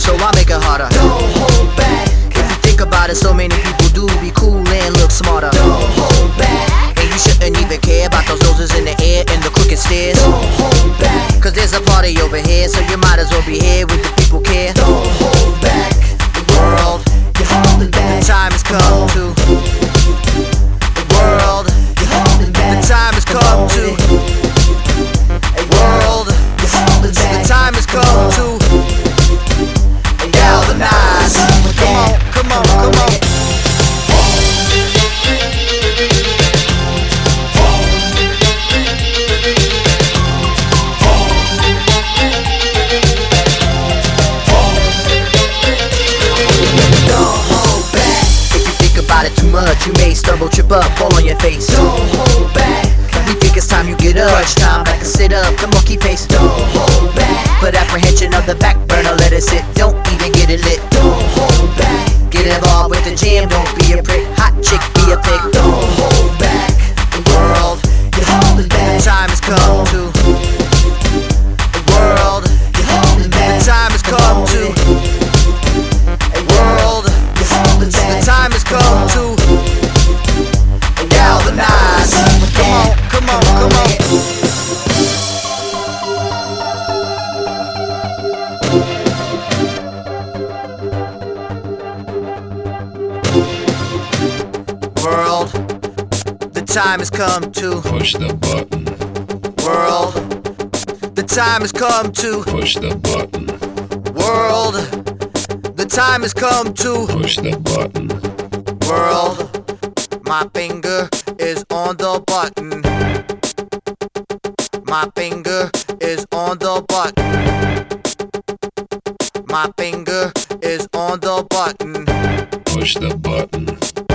so I make it harder. Don't hold back. If you think about it, so many people do be cool and look smarter. Don't hold back. And you shouldn't even care about those noses in the air and the crooked stairs. Don't hold back. Cause there's a party over here, so you might as well be here with the people care. Don't hold back. The world, You're holding back. the time has come to. The world, You're holding back. the time has come to. World, You're holding the back. time has come to galvanize. Come on, come on, come on. Too much, you may stumble, trip up, fall on your face. Don't hold back. We think it's time you get up. Crunch time, like a sit up, the monkey pace. Don't hold back. Put apprehension of the back burner, let it sit. Don't even get it lit. Don't hold back. Get involved with the jam, don't be a prick. Hot chick, be a pig. Don't hold back. The world, You're holding back. the time has come to. The world, You're holding back. the time has come to. World, You're holding the back. time has come to galvanize. Come on, come on, come on. World, the time has come to. Push the button. World, the time has come to. Push the button. World, the time has come to. Push the button. World, my finger is on the button. My finger is on the button. My finger is on the button. Push the button.